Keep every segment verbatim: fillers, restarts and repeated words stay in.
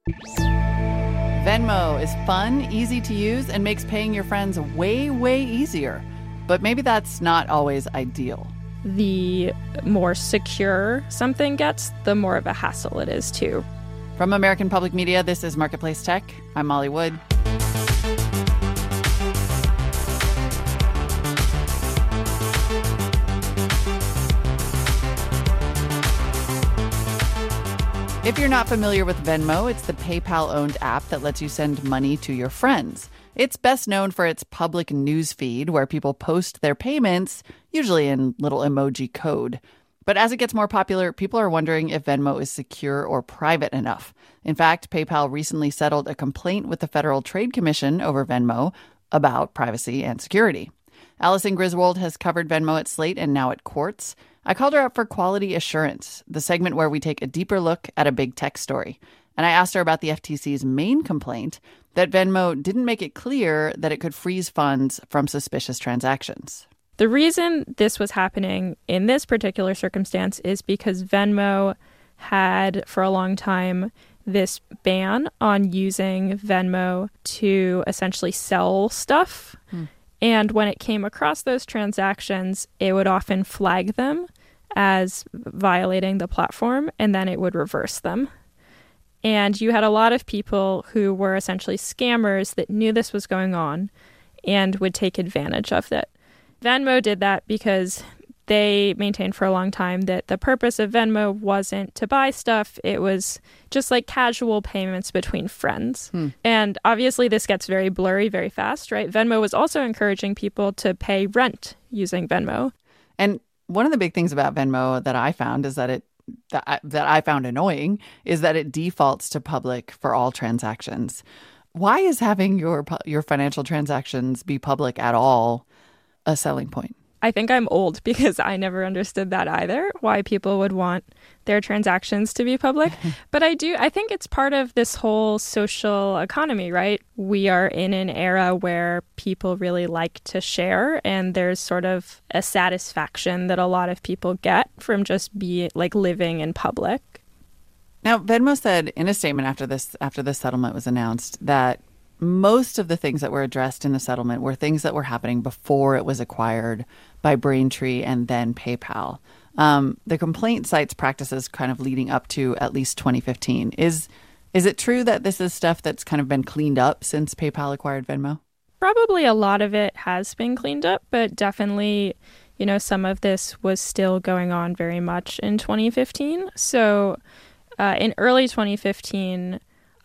Venmo is fun, easy to use, and makes paying your friends way, way easier. But maybe that's not always ideal. The more secure something gets, the more of a hassle it is, too. From American Public Media, this is Marketplace Tech. I'm Molly Wood. If you're not familiar with Venmo, it's the PayPal-owned app that lets you send money to your friends. It's best known for its public news feed, where people post their payments, usually in little emoji code. But as it gets more popular, people are wondering if Venmo is secure or private enough. In fact, PayPal recently settled a complaint with the Federal Trade Commission over Venmo about privacy and security. Allison Griswold has covered Venmo at Slate and now at Quartz. I called her up for Quality Assurance, the segment where we take a deeper look at a big tech story. And I asked her about the F T C's main complaint, that Venmo didn't make it clear that it could freeze funds from suspicious transactions. The reason this was happening in this particular circumstance is because Venmo had, for a long time, this ban on using Venmo to essentially sell stuff. Hmm. And when it came across those transactions, it would often flag them as violating the platform, and then it would reverse them. And you had a lot of people who were essentially scammers that knew this was going on and would take advantage of it. Venmo did that because they maintained for a long time that the purpose of Venmo wasn't to buy stuff. It was just like casual payments between friends. Hmm. And obviously this gets very blurry very fast, right? Venmo was also encouraging people to pay rent using Venmo. And one of the big things about Venmo that I found is that it that I, that I found annoying is that it defaults to public for all transactions. Why is having your your financial transactions be public at all a selling point? I think I'm old because I never understood that either, why people would want their transactions to be public. But I do, I think it's part of this whole social economy, right? We are in an era where people really like to share, and there's sort of a satisfaction that a lot of people get from just be like living in public. Now, Venmo said in a statement after this after this settlement was announced that most of the things that were addressed in the settlement were things that were happening before it was acquired by Braintree and then PayPal. Um, the complaint cites practices kind of leading up to at least twenty fifteen. Is is it true that this is stuff that's kind of been cleaned up since PayPal acquired Venmo? Probably a lot of it has been cleaned up, but definitely, you know, some of this was still going on very much in twenty fifteen. So uh, in early twenty fifteen,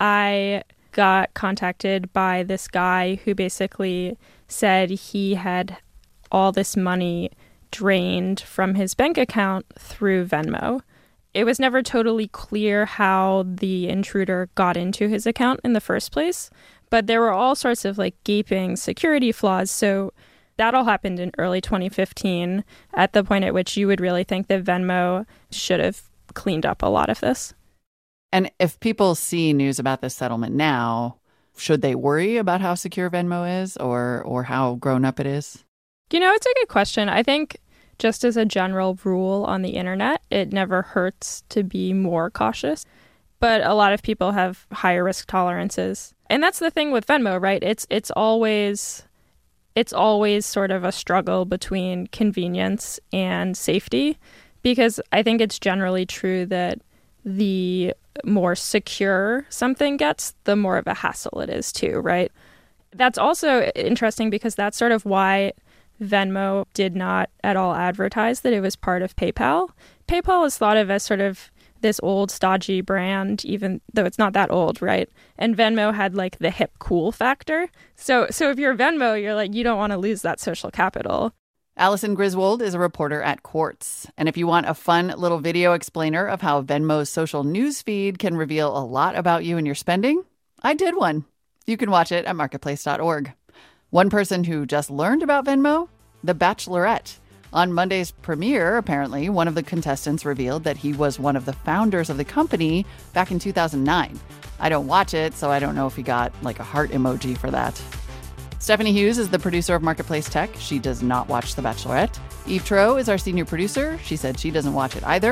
I got contacted by this guy who basically said he had all this money drained from his bank account through Venmo. It was never totally clear how the intruder got into his account in the first place, but there were all sorts of like gaping security flaws. So that all happened in early twenty fifteen, at the point at which you would really think that Venmo should have cleaned up a lot of this. And if people see news about this settlement now, should they worry about how secure Venmo is or or how grown up it is? You know, it's a good question. I think just as a general rule on the internet, it never hurts to be more cautious. But a lot of people have higher risk tolerances. And that's the thing with Venmo, right? It's it's always it's always sort of a struggle between convenience and safety, because I think it's generally true that the more secure something gets, the more of a hassle it is too, right? That's also interesting because that's sort of why Venmo did not at all advertise that it was part of PayPal. PayPal is thought of as sort of this old stodgy brand, even though it's not that old, right? And Venmo had like the hip cool factor. So so if you're Venmo, you're like, you don't want to lose that social capital. Allison Griswold is a reporter at Quartz. And if you want a fun little video explainer of how Venmo's social news feed can reveal a lot about you and your spending, I did one. You can watch it at marketplace dot org. One person who just learned about Venmo, The Bachelorette. On Monday's premiere, apparently, one of the contestants revealed that he was one of the founders of the company back in two thousand nine. I don't watch it, so I don't know if he got like a heart emoji for that. Stephanie Hughes is the producer of Marketplace Tech. She does not watch The Bachelorette. Eve Troeh is our senior producer. She said she doesn't watch it either.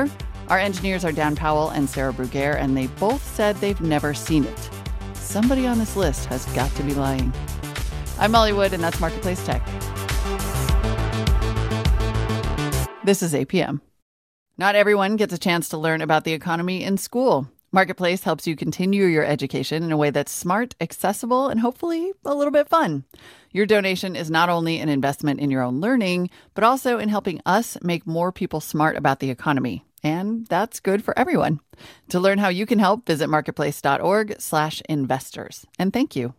Our engineers are Dan Powell and Sarah Bruguiere, and they both said they've never seen it. Somebody on this list has got to be lying. I'm Molly Wood, and that's Marketplace Tech. This is A P M. Not everyone gets a chance to learn about the economy in school. Marketplace helps you continue your education in a way that's smart, accessible, and hopefully a little bit fun. Your donation is not only an investment in your own learning, but also in helping us make more people smart about the economy. And that's good for everyone. To learn how you can help, visit marketplace.org slash investors. And thank you.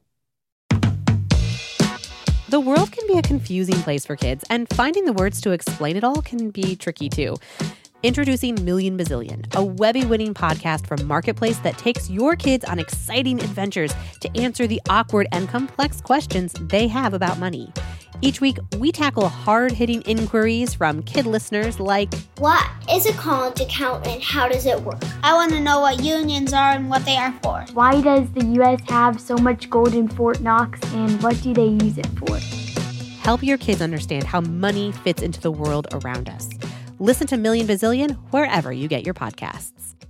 The world can be a confusing place for kids, and finding the words to explain it all can be tricky too. Introducing Million Bazillion, a Webby-winning podcast from Marketplace that takes your kids on exciting adventures to answer the awkward and complex questions they have about money. Each week, we tackle hard-hitting inquiries from kid listeners like, what is a college account and how does it work? I want to know what unions are and what they are for. Why does the U S have so much gold in Fort Knox, and what do they use it for? Help your kids understand how money fits into the world around us. Listen to Million Bazillion wherever you get your podcasts.